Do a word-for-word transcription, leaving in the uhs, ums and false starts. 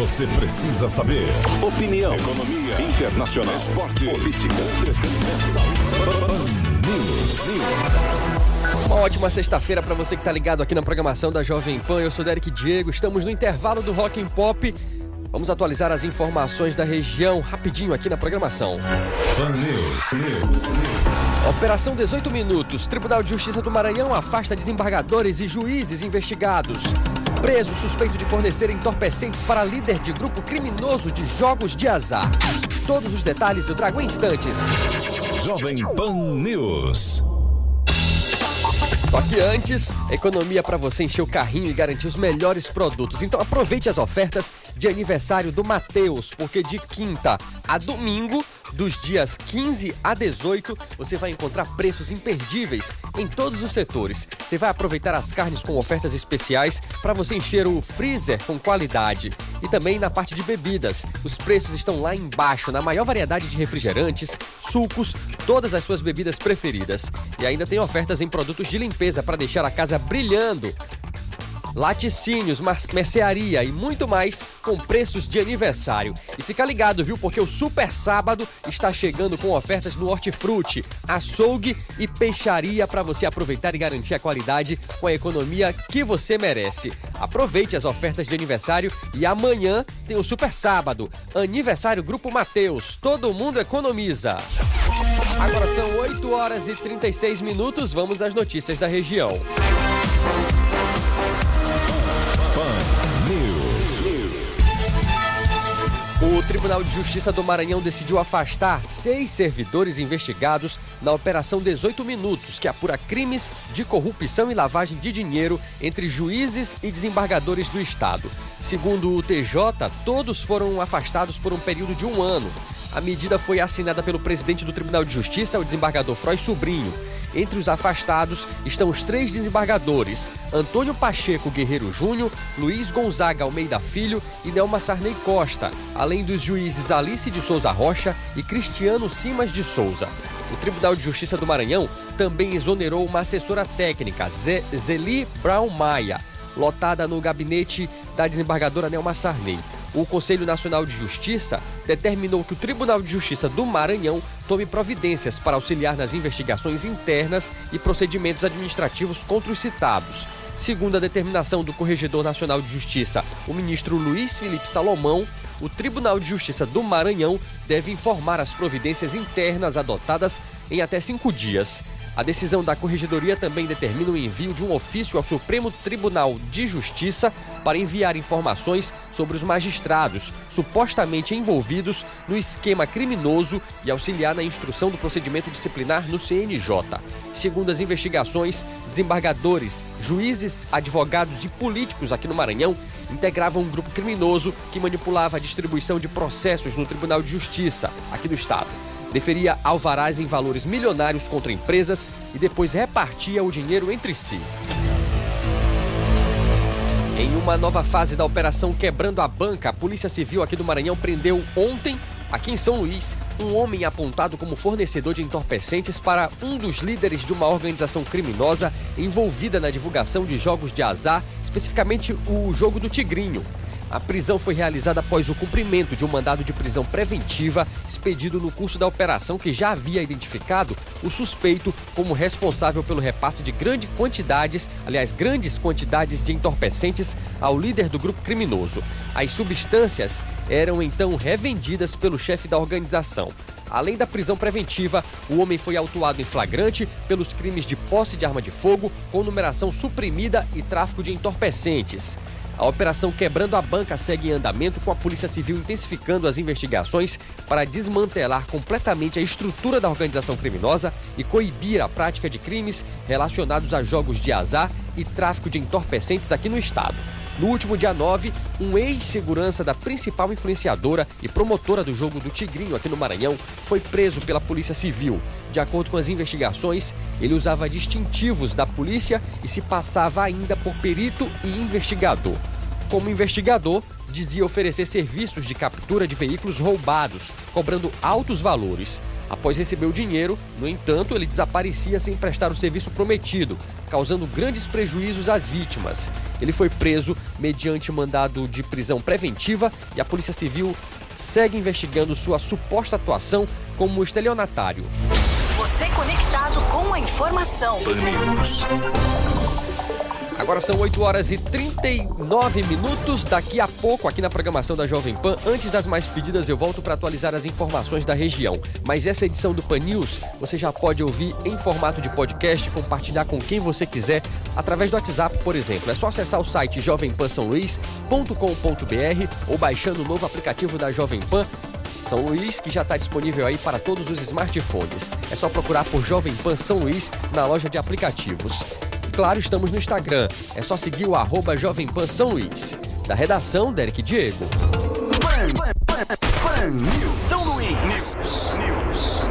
você precisa saber. Opinião, economia, internacional, esporte, política, entretenimento, saúde. Uma ótima sexta-feira para você que tá ligado aqui na programação da Jovem Pan. Eu sou Derek Diego, estamos no intervalo do Rock and Pop. Vamos atualizar as informações da região rapidinho aqui na programação. Pan News, News. Operação dezoito minutos. Tribunal de Justiça do Maranhão afasta desembargadores e juízes investigados. Preso suspeito de fornecer entorpecentes para líder de grupo criminoso de jogos de azar. Todos os detalhes eu trago em instantes. Jovem Pan News. Só que antes, economia para você encher o carrinho e garantir os melhores produtos. Então aproveite as ofertas de aniversário do Mateus, porque de quinta a domingo, dos dias quinze a dezoito, você vai encontrar preços imperdíveis em todos os setores. Você vai aproveitar as carnes com ofertas especiais para você encher o freezer com qualidade. E também na parte de bebidas, os preços estão lá embaixo, na maior variedade de refrigerantes, sucos, todas as suas bebidas preferidas. E ainda tem ofertas em produtos de limpeza para deixar a casa brilhando. Laticínios, mercearia e muito mais com preços de aniversário. E fica ligado, viu? Porque o Super Sábado está chegando com ofertas no Hortifruti, açougue e peixaria para você aproveitar e garantir a qualidade com a economia que você merece. Aproveite as ofertas de aniversário e amanhã tem o Super Sábado. Aniversário Grupo Mateus. Todo mundo economiza. Agora são oito horas e trinta e seis minutos. Vamos às notícias da região. O Tribunal de Justiça do Maranhão decidiu afastar seis servidores investigados na Operação dezoito minutos, que apura crimes de corrupção e lavagem de dinheiro entre juízes e desembargadores do Estado. Segundo o T J, todos foram afastados por um período de um ano. A medida foi assinada pelo presidente do Tribunal de Justiça, o desembargador Froy Sobrinho. Entre os afastados estão os três desembargadores: Antônio Pacheco Guerreiro Júnior, Luiz Gonzaga Almeida Filho e Nelma Sarney Costa, além dos juízes Alice de Souza Rocha e Cristiano Simas de Souza. O Tribunal de Justiça do Maranhão também exonerou uma assessora técnica, Zeli Brown Maia, lotada no gabinete da desembargadora Nelma Sarney. O Conselho Nacional de Justiça determinou que o Tribunal de Justiça do Maranhão tome providências para auxiliar nas investigações internas e procedimentos administrativos contra os citados. Segundo a determinação do Corregedor Nacional de Justiça, o ministro Luiz Felipe Salomão, o Tribunal de Justiça do Maranhão deve informar as providências internas adotadas em até cinco dias. A decisão da Corregedoria também determina o envio de um ofício ao Supremo Tribunal de Justiça para enviar informações sobre os magistrados supostamente envolvidos no esquema criminoso e auxiliar na instrução do procedimento disciplinar no C N J. Segundo as investigações, desembargadores, juízes, advogados e políticos aqui no Maranhão integravam um grupo criminoso que manipulava a distribuição de processos no Tribunal de Justiça aqui do Estado. Deferia alvarás em valores milionários contra empresas e depois repartia o dinheiro entre si. Em uma nova fase da Operação Quebrando a Banca, a Polícia Civil aqui do Maranhão prendeu ontem, aqui em São Luís, um homem apontado como fornecedor de entorpecentes para um dos líderes de uma organização criminosa envolvida na divulgação de jogos de azar, especificamente o jogo do Tigrinho. A prisão foi realizada após o cumprimento de um mandado de prisão preventiva expedido no curso da operação, que já havia identificado o suspeito como responsável pelo repasse de grandes quantidades, aliás, grandes quantidades de entorpecentes ao líder do grupo criminoso. As substâncias eram então revendidas pelo chefe da organização. Além da prisão preventiva, o homem foi autuado em flagrante pelos crimes de posse de arma de fogo, com numeração suprimida e tráfico de entorpecentes. A Operação Quebrando a Banca segue em andamento, com a Polícia Civil intensificando as investigações para desmantelar completamente a estrutura da organização criminosa e coibir a prática de crimes relacionados a jogos de azar e tráfico de entorpecentes aqui no estado. No último dia nove, um ex-segurança da principal influenciadora e promotora do jogo do Tigrinho aqui no Maranhão foi preso pela Polícia Civil. De acordo com as investigações, ele usava distintivos da polícia e se passava ainda por perito e investigador. Como investigador, dizia oferecer serviços de captura de veículos roubados, cobrando altos valores. Após receber o dinheiro, no entanto, ele desaparecia sem prestar o serviço prometido, causando grandes prejuízos às vítimas. Ele foi preso mediante mandado de prisão preventiva e a Polícia Civil segue investigando sua suposta atuação como estelionatário. Você conectado com a informação. Agora são oito horas e trinta e nove minutos. Daqui a pouco, aqui na programação da Jovem Pan, antes das mais pedidas, eu volto para atualizar as informações da região. Mas essa edição do Pan News você já pode ouvir em formato de podcast, compartilhar com quem você quiser, através do WhatsApp, por exemplo. É só acessar o site jovem pan são luís ponto com ponto b r ou baixando o novo aplicativo da Jovem Pan São Luís, que já está disponível aí para todos os smartphones. É só procurar por Jovem Pan São Luís na loja de aplicativos. Claro, estamos no Instagram. É só seguir o arroba Jovem Pan São Luís. Da redação, Derek Diego. Pan, Pan, Pan, Pan News. São Luís. News. News.